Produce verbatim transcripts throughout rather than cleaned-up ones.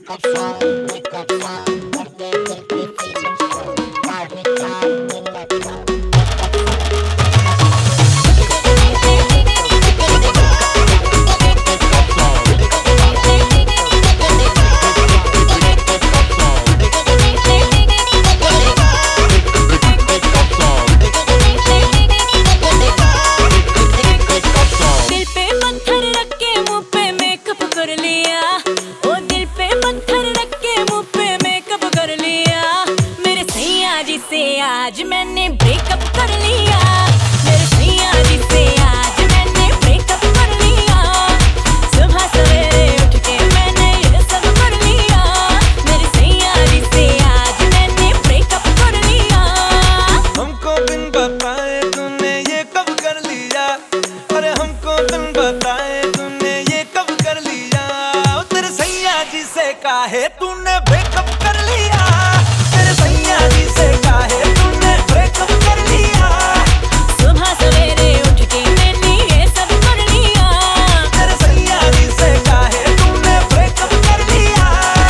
आज मैंने ब्रेकअप कर लिया, मेरे सैया जी से आज मैंने ब्रेकअप कर लिया। सुबह सवेरे उठ के मैंने ये सब कर लिया, मेरे सैया जी से आज मैंने ब्रेकअप कर लिया। हमको बिन बताए तूने ये कब कर लिया, अरे हमको बिन बताए तूने ये कब कर लिया। तेरे सैया जी से काहे तूने ब्रेकअप कर लिया, तेरे सैया जी से काहे तूने ब्रेकअप कर लिया। सुबह सवेरे उठ के मैंने ये सब कर लिया, तेरे सैया जी से काहे तूने ब्रेकअप कर लिया।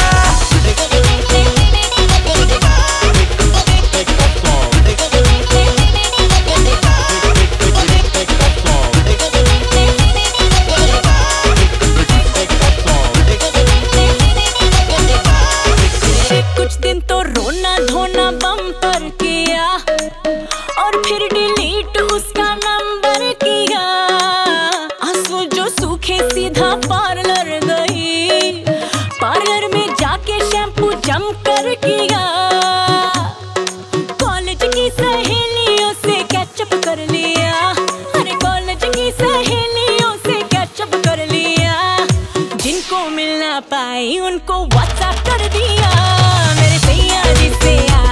कुछ दिन तो रोना धोना बम्पर किया और फिर डिलीट उसका नंबर किया। आंसू जो सूखे सीधा पार्लर गई, पार्लर में जाके शैम्पू जम कर किया। कॉलेज की सहेलियों से कैचअप कर लिया, अरे कॉलेज की सहेलियों से कैचअप कर लिया। जिनको मिल ना पाई उनको व्हाट्सएप कर दिया, मेरे सैया जी से